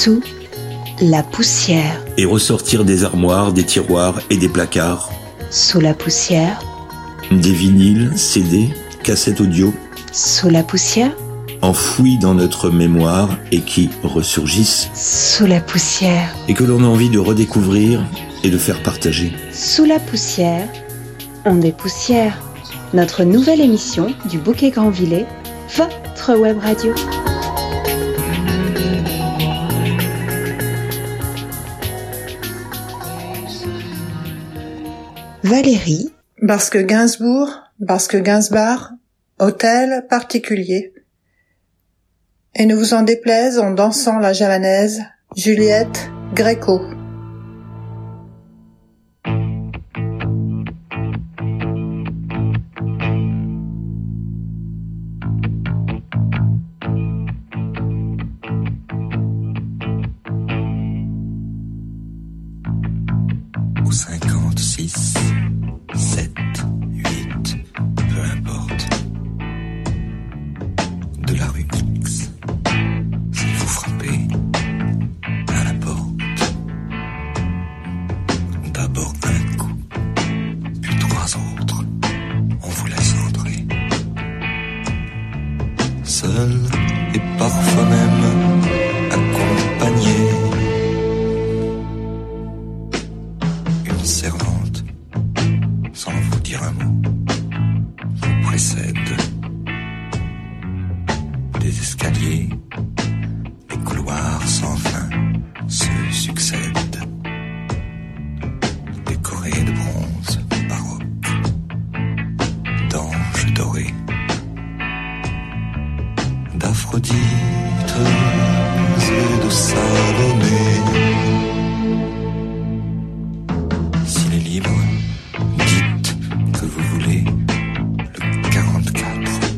Sous la poussière. Et ressortir des armoires, des tiroirs et des placards. Sous la poussière. Des vinyles, CD, cassettes audio. Sous la poussière. Enfouis dans notre mémoire et qui ressurgissent. Sous la poussière. Et que l'on a envie de redécouvrir et de faire partager. Sous la poussière, on dépoussière. Notre nouvelle émission du Bouquet Grandvillers, votre web radio. Valérie. Parce que Gainsbourg, parce que Gainsbar, hôtel particulier. Et ne vous en déplaise en dansant la javanaise, Juliette Gréco. Au 56, 7, 8, peu importe. De la rue X, si vous frappez à la porte, d'abord un coup, puis trois autres, on vous laisse entrer. Seul et parfois même accompagné. Une servante, sans vous dire un mot, vous précède. Des escaliers, des couloirs sans fin se succèdent, décorés de bronze baroque, d'anges dorés, d'Aphrodite et de Salomé. S'il est libre, dites que vous voulez le 44.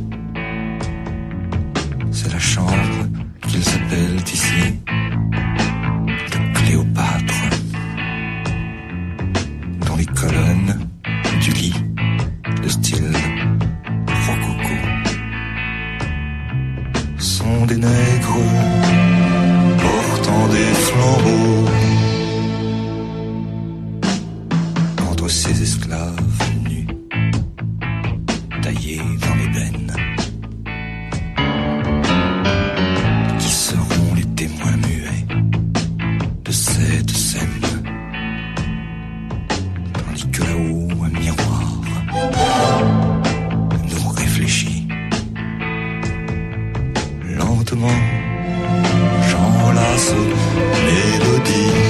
C'est la chambre qu'ils appellent ici de Cléopâtre, dont les colonnes du lit de style rococo sont des nègres portant des flambeaux. Entre ces esclaves nus, taillés dans l'ébène, qui seront les témoins muets de cette scène, tandis que là-haut un miroir nous réfléchit. Lentement, j'enlace mélodie.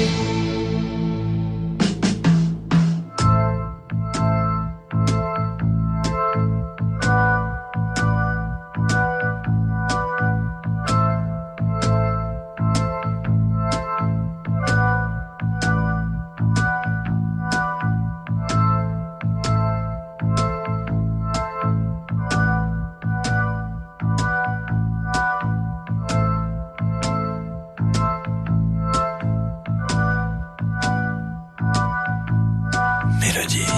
Mélodie.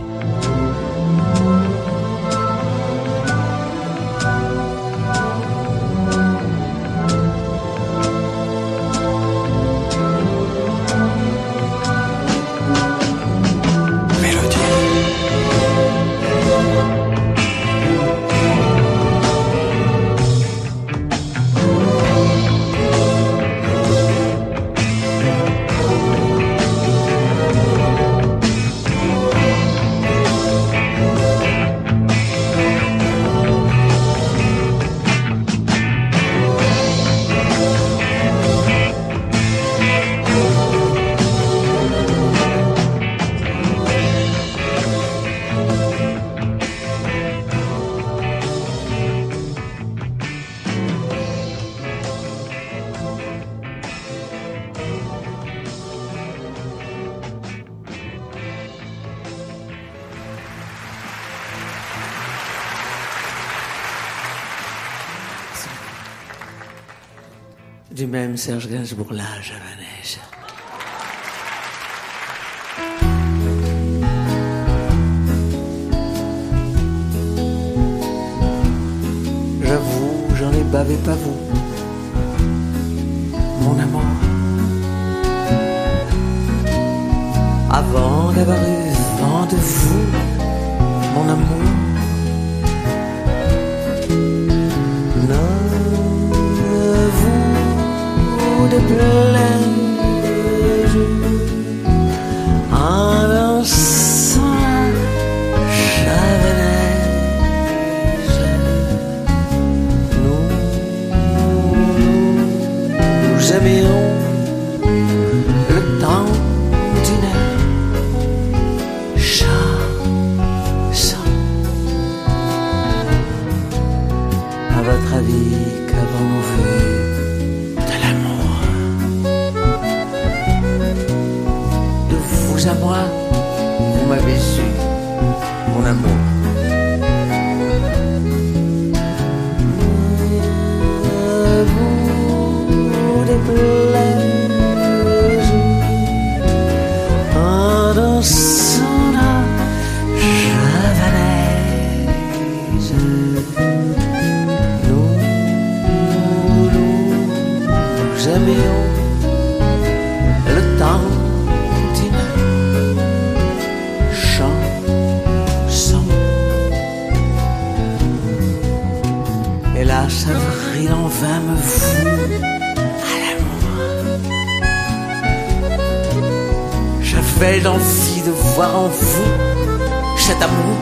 Du même Serge Gainsbourg, la javanaise. J'avoue, j'en ai bavé pas vous. mon amour. Avant d'avoir eu vent de vous, mon amour. Ne vous déplaise en dansant la javanaise. Nous aimions le temps d'une chanson. À votre avis, qu'avons-nous vu de l'amour? De vous à moi, vous m'avez su, mon amour. Vous déplaise en dansant la javanaise. Nous aimions le temps d'une chanson. Et la savourie en vain me voue à l'amour. J'avais l'envie de voir en vous cet amour.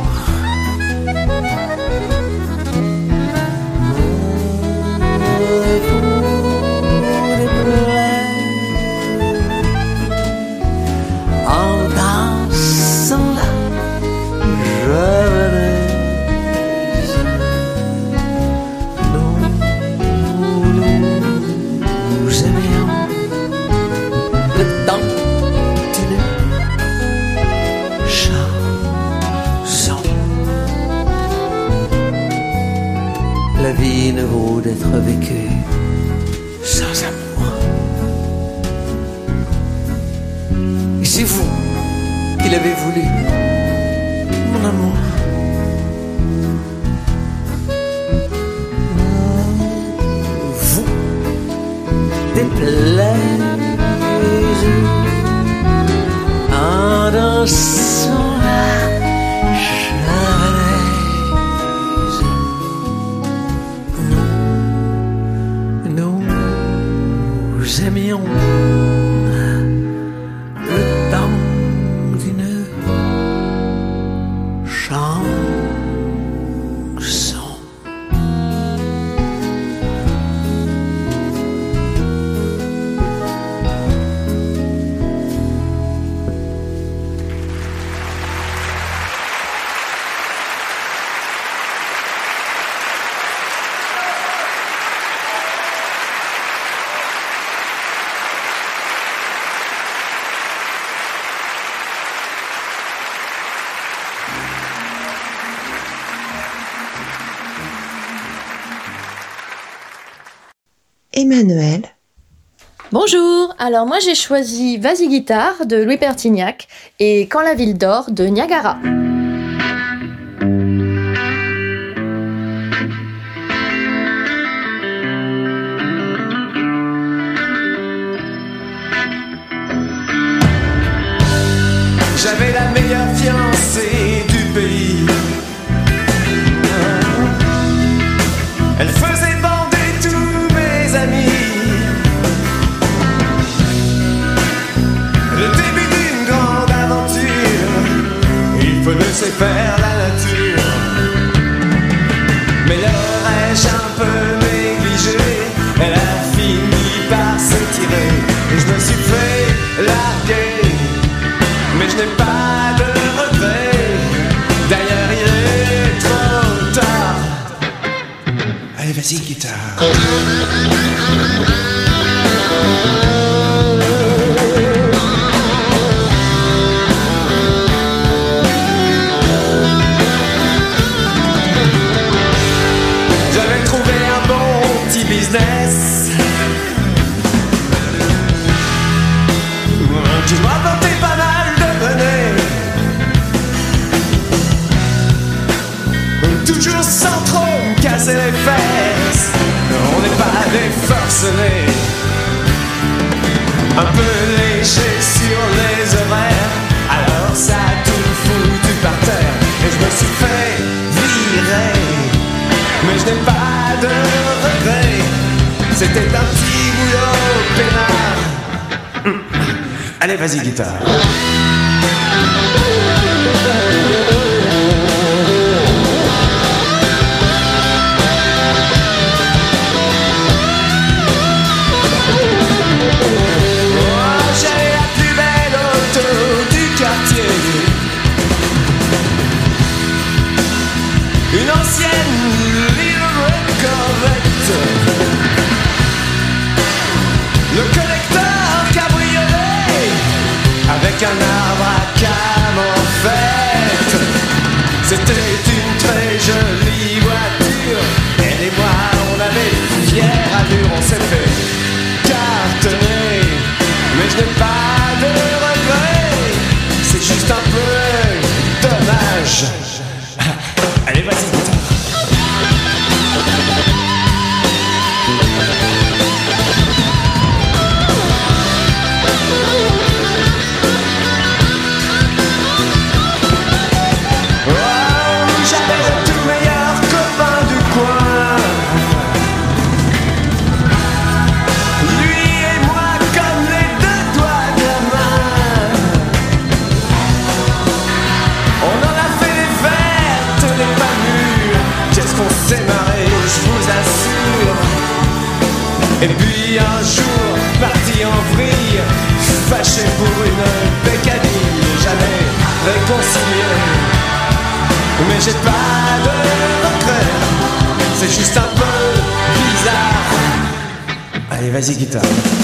En dansant la javanaise. Nous aimions le temps d'une chanson. La vie ne vaut d'être vécue sans amour. Et c'est vous qui l'avez voulu, mon amour. Vous déplaise en dansant la javanaise. Nous aimions le temps d'une chanson. Emmanuel. Bonjour, alors moi j'ai choisi Vas-y guitare de Louis Pertignac et Quand la ville dort de Niagara. J'avais la meilleure fiancée du pays. Elle faisait bander tous mes amis. Le début d'une grande aventure, il faut laisser faire la nature. Mais l'aurais-je un peu négligé? Elle a fini par s'étirer et je me suis fait larguer. Mais je n'ai pas de regrets. D'ailleurs il est trop tard. Allez vas-y guitare. J'avais trouvé un bon petit business qui doit porter pas mal de monnaie. Toujours sans trop me casser les fesses. On n'est pas des forcenés. un peu léger sur les oreilles. Alors ça a tout foutu par terre et je me suis fait virer. Mais je n'ai pas de regrets, c'était un petit boulot peinard. Allez, vas-y, guitare. Une ancienne Little Corvette, le collecteur cabriolet avec un arbre à cam en fait. C'était une très jolie voiture. Elle et moi on avait une fière allure. On s'est fait cartonner, mais je n'ai pas de regrets. C'est juste un peu dommage. Allez, vas-y, guitare. Oh, j'avais le tout meilleur copain du coin. Lui et moi comme les deux doigts de la main. On en a fait des fêtes, des pas mûres. Qu'est-ce qu'on s'est marré, je vous assure. Et puis un jour, parti en vrille, fâché pour une bécadille, jamais réconcilié. Mais j'ai pas de regret, c'est juste un peu bizarre. Allez, vas-y, guitare.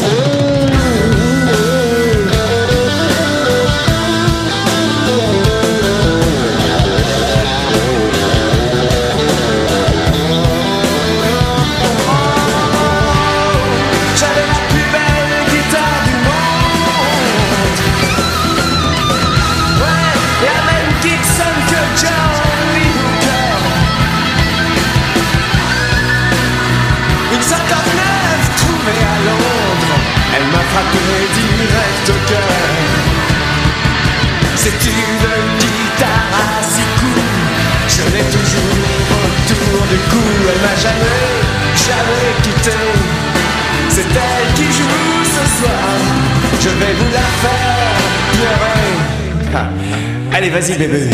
Direct au cœur. C'est une guitare à 6 coups. Je l'ai toujours autour du cou. Elle m'a jamais quitté. C'est elle qui joue ce soir. Je vais vous la faire pleurer. Ah. Allez, vas-y, bébé.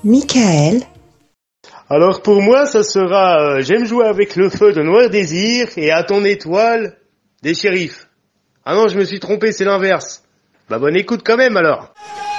Michael, Alors pour moi, ça sera J'aime jouer avec le feu de Noir Désir et À ton étoile des Shérifs. Ah non, je me suis trompé, c'est l'inverse. Bah bonne écoute quand même alors.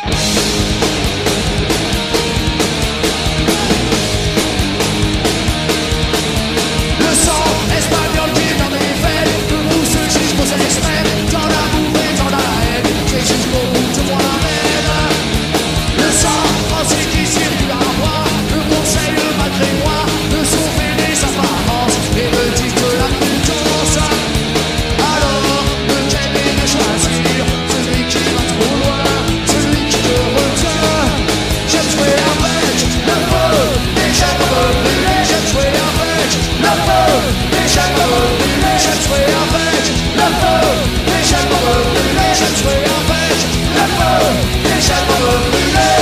Le sang espagnol qui est dans mes veines, de vous ce jusqu'aux semaines, dans l'amour et dans la haine, j'ai jusqu'au bout de moi-même. Le sang français qui circule à moi, me conseille malgré moi de sauver les apparences et me dit que la prudence. Alors, lequel est de choisir, celui qui va trop loin, celui qui te retient. J'aime jouer avec le feu, et j'aime me brûler, j'aime jouer avec le feu, et j'aime me brûler, j'aime jouer avec le feu, et j'aime me brûler, j'aime jouer avec le feu, et j'aime me brûler.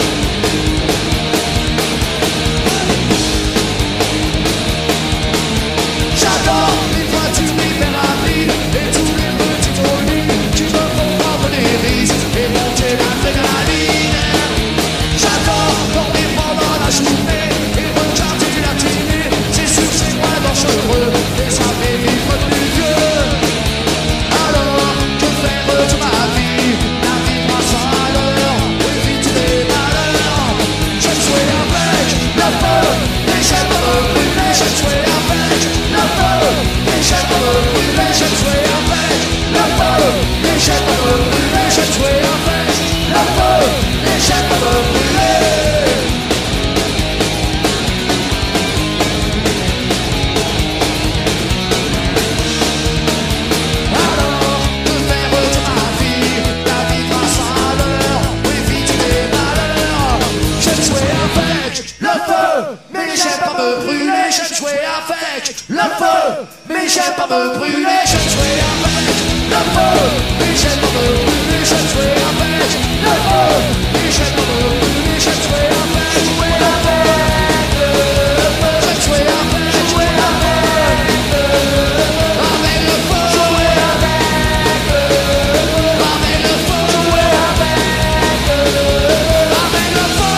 J'adore les voitures hyper rapides et tous les petits volumes qui me font prendre des risques et monter l'adrénaline. J'adore dormir pendant la journée et regarder la télé, c'est sûr c'est moins dangereux et ça fait vivre plus vieux. Alors que faire de ma vie, la vie passe à l'heure, évite les malheurs. J'aime jouer avec le feu et j'aime me brûler, j'aime jouer avec le feu et j'aime me brûler, j'aime jouer avec le feu et j'aime me brûler, j'aime jouer avec le feu et j'aime me brûler. Alors, que faire de ma vie, la vie passe à l'heure, évite les malheurs. J'aime jouer avec le feu, mais j'aime pas me brûler, j'aime jouer avec le feu, mais j'aime pas me brûler, j'aime jouer avec le feu, mais j'aime pas me brûler, j'aime jouer avec le feu, mais j'aime pas me brûler, j'aime jouer avec le feu, j'aime jouer avec le feu, avec le feu, jouer avec le feu, jouer avec le feu.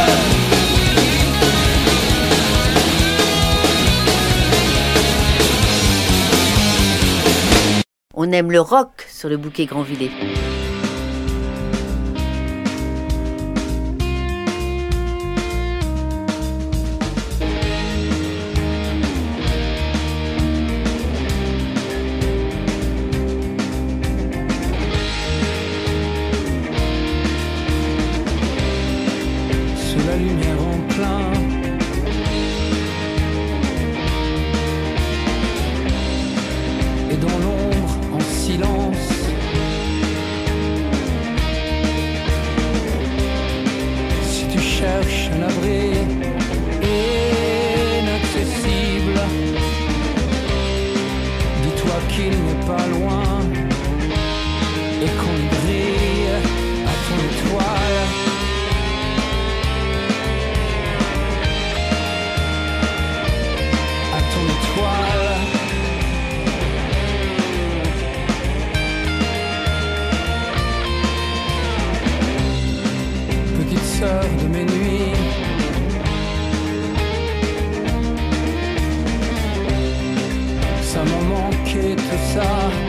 On aime le rock sur le bouquet Grandvillers. Sous la lumière en plein, et dans l'ombre en silence, si tu cherches un abri inaccessible, dis-toi qu'il n'est pas loin et qu'on y brille à ton étoile. À ton étoile. Petite sœur de mes nuits, ça m'a manqué tout ça.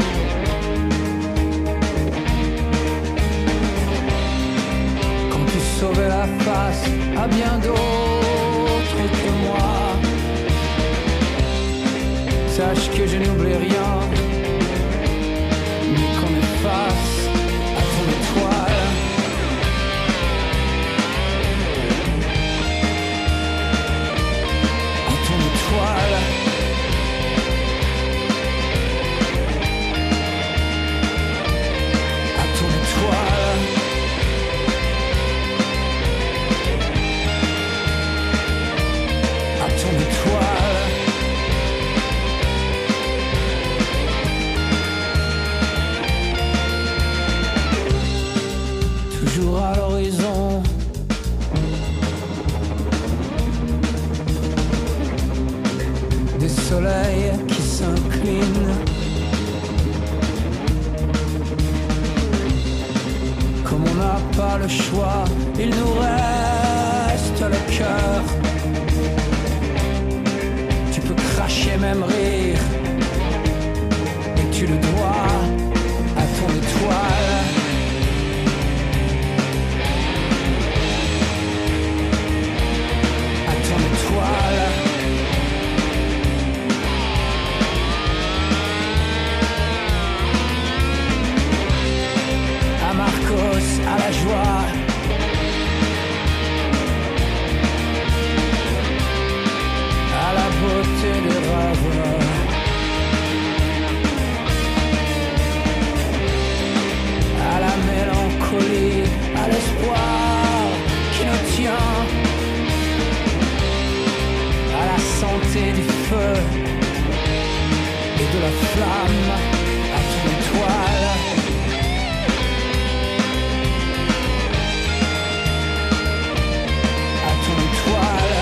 Quand tu sauvais la face à bien d'autres que moi, sache que je n'oublie rien, mais qu'on est face à ton étoile. À ton étoile. À ton étoile. À ton étoile. Toujours à l'horizon, des soleils qui s'inclinent, comme on n'a pas le choix, il nous reste la flamme à ton étoile. À ton étoile.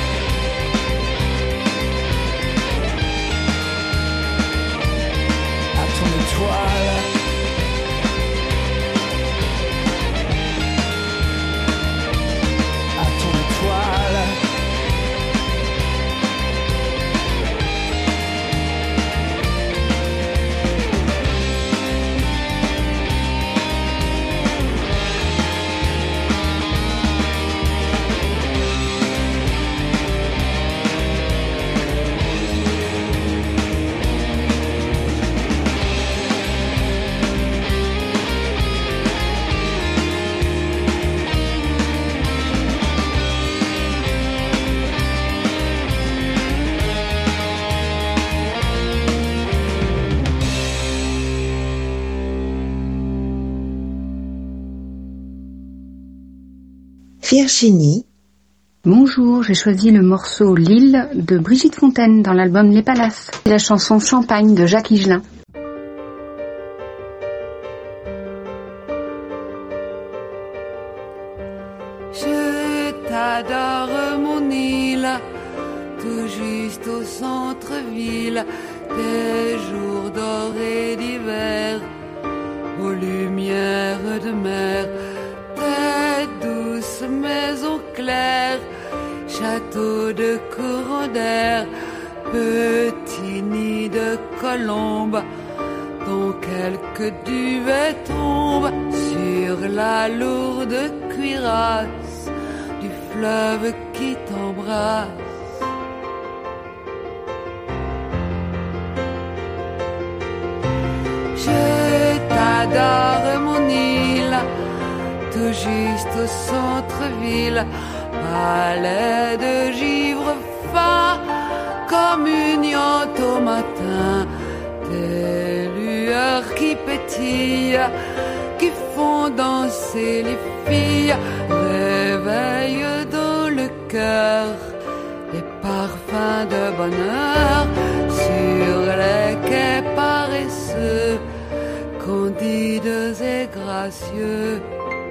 À ton étoile. À ton étoile. Virginie. Bonjour, j'ai choisi le morceau L'île de Brigitte Fontaine dans l'album Les Palaces et la chanson Champagne de Jacques Higelin. Je t'adore mon île, tout juste au centre-ville, des jours dorés d'hiver, aux lumières de mer, tes douces maisons claires, châteaux de courants d'air, petits nids de colombes, dont quelques duvets tombent sur la lourde cuirasse du fleuve qui t'embrasse. Je t'adore mon île, tout juste au centre-ville, palais de givre fin, communiant au matin, des lueurs qui pétillent, qui font danser les filles, réveillent dans le cœur les parfums de bonheur sur les quais paresseux, candides et gracieux.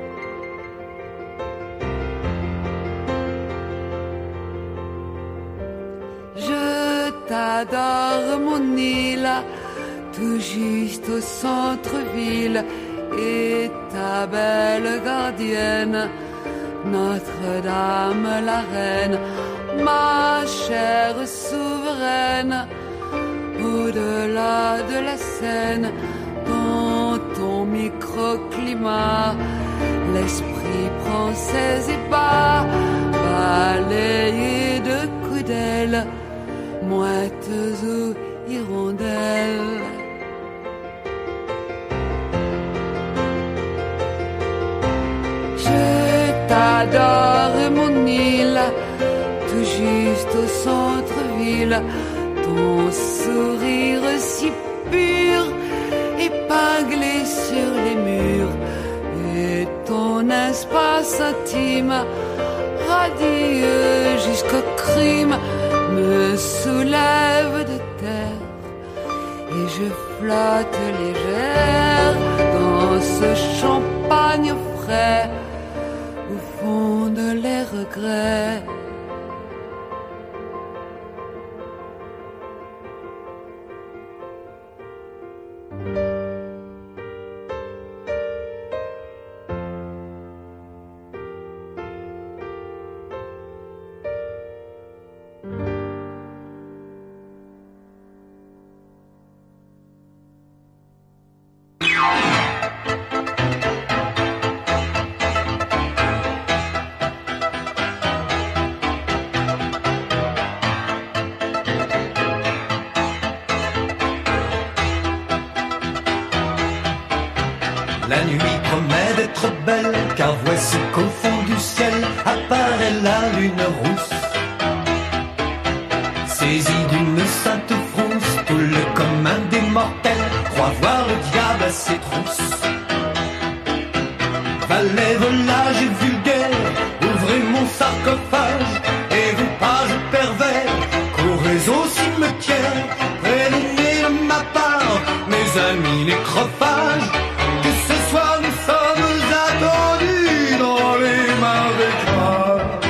Je t'adore mon île, tout juste au centre-ville, et ta belle gardienne, Notre-Dame la reine, ma chère souveraine, au-delà de la Seine, dans ton microclimat, l'esprit prend ses ébats, balayé de coups d'aile, mouettes ou hirondelles. Je t'adore mon île, tout juste au centre-ville, ton sourire si pur, épinglé sur les murs, et ton espace intime, radieux jusqu'au crime, me soulève de terre, et je flotte légère dans ce champagne frais, au fond de les regrets. La nuit promet d'être belle, car voici qu'au fond du ciel apparaît la lune rousse. Saisi d'une sainte frousse, tout le commun des mortels croit voir le diable à ses trousses. Valets, volages et vulgaires, ouvrez mon sarcophage, et vous pages pervers, courez au cimetière, prévenez ma chronophage, que ce soir nous sommes attendus dans les marécages.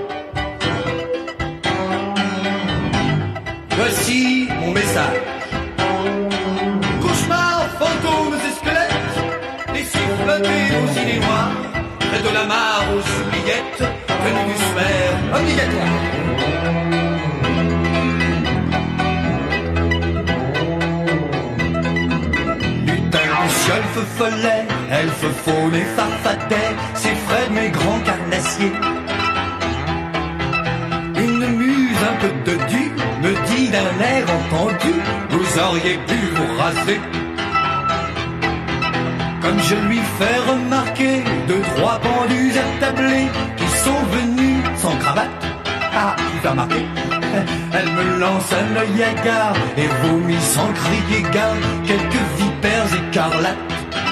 Voici mon message. Cauchemars, fantômes et squelettes, laissez flotter aux idées noires, près de la mare aux oubliettes, venus du sphère obligatoire. Elfe follet, elfe faune et farfadet, c'est Fred mes grands carnassiers. Une muse un peu dodue me dit d'un air entendu, vous auriez pu vous raser. Comme je lui fais remarquer deux, trois pendus attablés qui sont venus sans cravate. Ah, il fait remarquer. Elle me lance un œil hagard et vomit sans crier gare quelques vipères écarlates.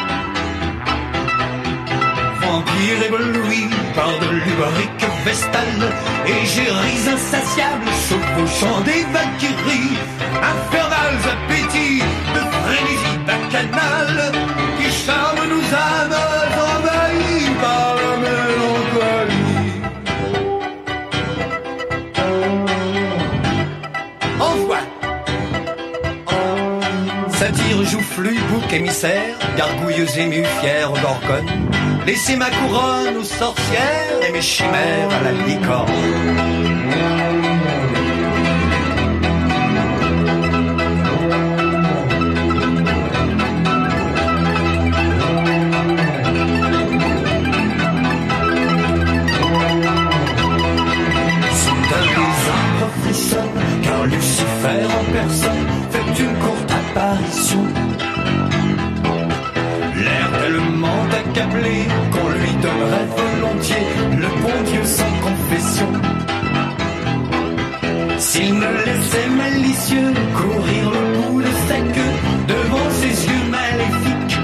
Vampire ébloui par de l'ubérique vestale, égéries insatiables chevauchant des valkyries, infernales appétits de frénésie bacchanale qui charment nos âmes envahies par la mélancolie. Satire, joufflu, bouc émissaire, gargouilleuse émue, fière aux gorgones, laissez ma couronne aux sorcières et mes chimères à la licorne. Soudain les arbres frissonnent, car Lucifer en personne fait une courte apparition. L'air tellement accablé qu'on lui donnerait volontiers le bon Dieu sans confession. S'il me laissait malicieux courir le bout de sa queue devant ses yeux maléfiques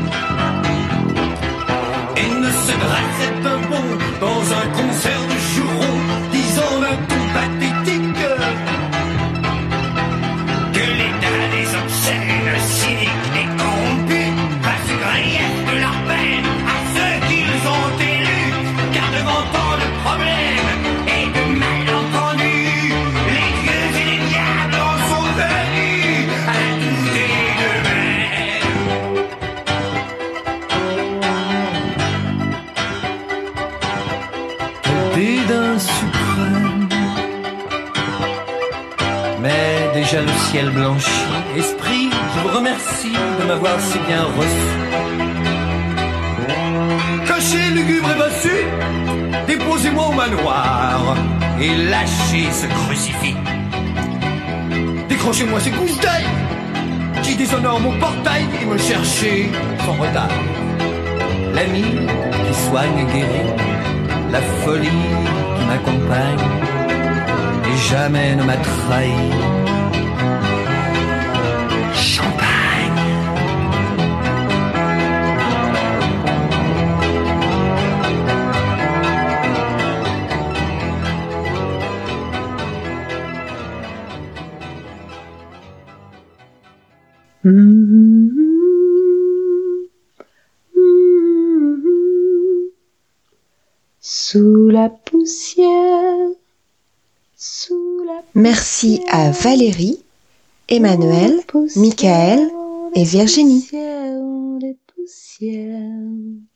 et ne se dressait un bond dans un concert de jurons disant d'un ton pathétique que l'état des obscènes, cyniques et corrompus fasse grief de leur peine à ceux qu'ils ont élus, car devant tant de problèmes et de malentendus, les dieux et les diables en sont venus à douter d'eux-mêmes. Dédain suprême, mais déjà le ciel blanchit. Esprit, je vous remercie de m'avoir si bien reçu. Cocher lugubre et bossu, déposez-moi au manoir et lâchez ce crucifix. Décrochez-moi ces gousses d'ail qui déshonorent mon portail et me cherchez sans retard. L'ami qui soigne et guérit, la folie qui m'accompagne et jamais ne m'a trahi. Sous la poussière, Merci à Valérie, Emmanuel, Michael et Virginie.